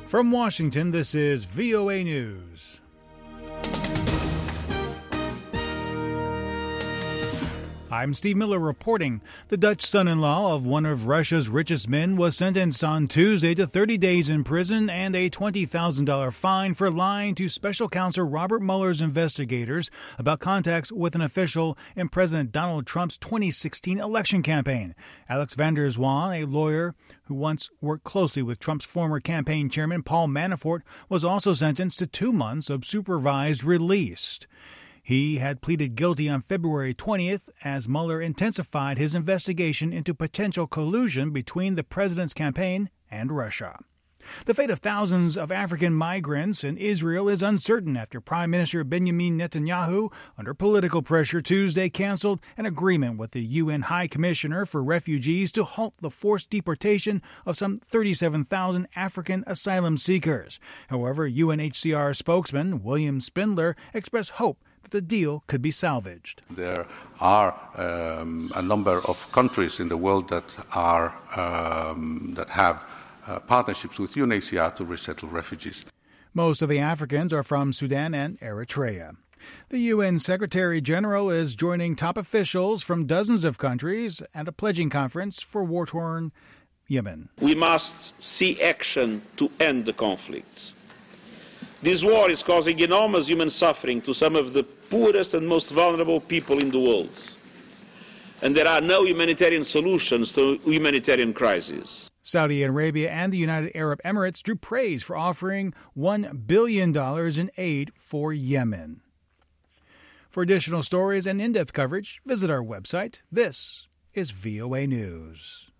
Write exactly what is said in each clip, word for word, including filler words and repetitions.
From Washington, this is V O A News. I'm Steve Miller reporting. The Dutch son-in-law of one of Russia's richest men was sentenced on Tuesday to thirty days in prison and a twenty thousand dollars fine for lying to Special Counsel Robert Mueller's investigators about contacts with an official in President Donald Trump's twenty sixteen election campaign. Alex van der Zwaan, a lawyer who once worked closely with Trump's former campaign chairman Paul Manafort, was also sentenced to two months of supervised release. He had pleaded guilty on February twentieth as Mueller intensified his investigation into potential collusion between the president's campaign and Russia. The fate of thousands of African migrants in Israel is uncertain after Prime Minister Benjamin Netanyahu, under political pressure Tuesday, canceled an agreement with the U N High Commissioner for Refugees to halt the forced deportation of some thirty-seven thousand African asylum seekers. However, U N H C R spokesman William Spindler expressed hope that the deal could be salvaged. There are um, a number of countries in the world that are um, that have uh, partnerships with U N H C R to resettle refugees. Most of the Africans are from Sudan and Eritrea. The U N Secretary General is joining top officials from dozens of countries at a pledging conference for war-torn Yemen. We must see action to end the conflict. This war is causing enormous human suffering to some of the poorest and most vulnerable people in the world. And there are no humanitarian solutions to humanitarian crises. Saudi Arabia and the United Arab Emirates drew praise for offering one billion dollars in aid for Yemen. For additional stories and in-depth coverage, visit our website. This is V O A News.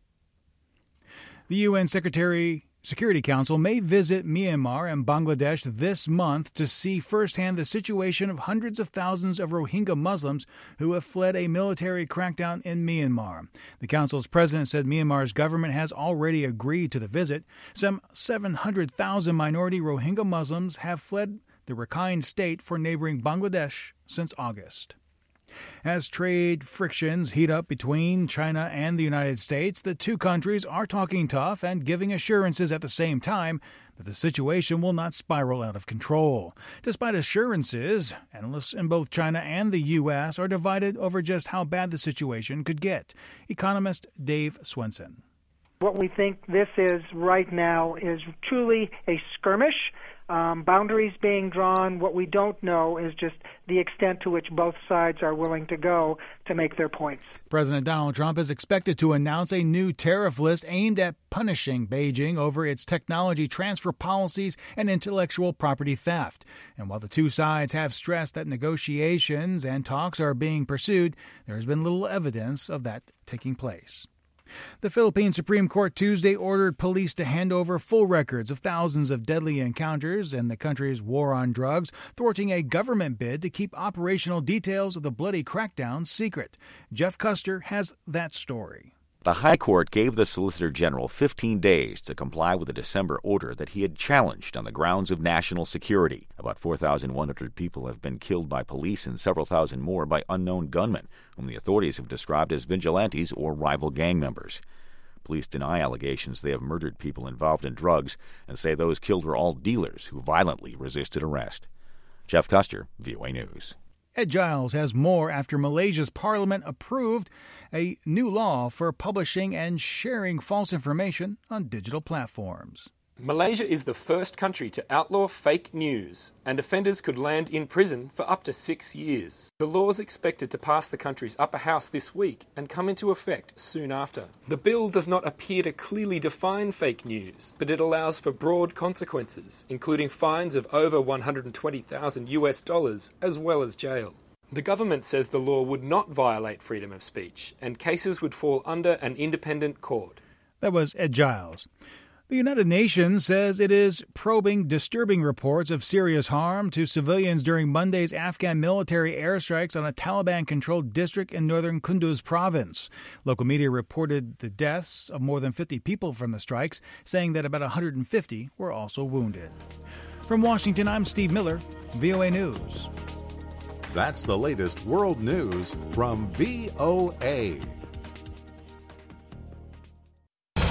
The U N Secretary Security Council may visit Myanmar and Bangladesh this month to see firsthand the situation of hundreds of thousands of Rohingya Muslims who have fled a military crackdown in Myanmar. The council's president said Myanmar's government has already agreed to the visit. Some seven hundred thousand minority Rohingya Muslims have fled the Rakhine state for neighboring Bangladesh since August. As trade frictions heat up between China and the United States, the two countries are talking tough and giving assurances at the same time that the situation will not spiral out of control. Despite assurances, analysts in both China and the U S are divided over just how bad the situation could get. Economist Dave Swenson. What we think this is right now is truly a skirmish. Um, boundaries being drawn. What we don't know is just the extent to which both sides are willing to go to make their points. President Donald Trump is expected to announce a new tariff list aimed at punishing Beijing over its technology transfer policies and intellectual property theft. And while the two sides have stressed that negotiations and talks are being pursued, there has been little evidence of that taking place. The Philippine Supreme Court Tuesday ordered police to hand over full records of thousands of deadly encounters in the country's war on drugs, thwarting a government bid to keep operational details of the bloody crackdown secret. Jeff Custer has that story. The High Court gave the Solicitor General fifteen days to comply with a December order that he had challenged on the grounds of national security. About four thousand one hundred people have been killed by police and several thousand more by unknown gunmen, whom the authorities have described as vigilantes or rival gang members. Police deny allegations they have murdered people involved in drugs and say those killed were all dealers who violently resisted arrest. Jeff Custer, V O A News. Ed Giles has more after Malaysia's parliament approved a new law for publishing and sharing false information on digital platforms. Malaysia is the first country to outlaw fake news, and offenders could land in prison for up to six years. The law is expected to pass the country's upper house this week and come into effect soon after. The bill does not appear to clearly define fake news, but it allows for broad consequences, including fines of over one hundred twenty thousand US dollars, as well as jail. The government says the law would not violate freedom of speech, and cases would fall under an independent court. That was Ed Giles. The United Nations says it is probing disturbing reports of serious harm to civilians during Monday's Afghan military airstrikes on a Taliban-controlled district in northern Kunduz province. Local media reported the deaths of more than fifty people from the strikes, saying that about one hundred fifty were also wounded. From Washington, I'm Steve Miller, V O A News. That's the latest world news from V O A.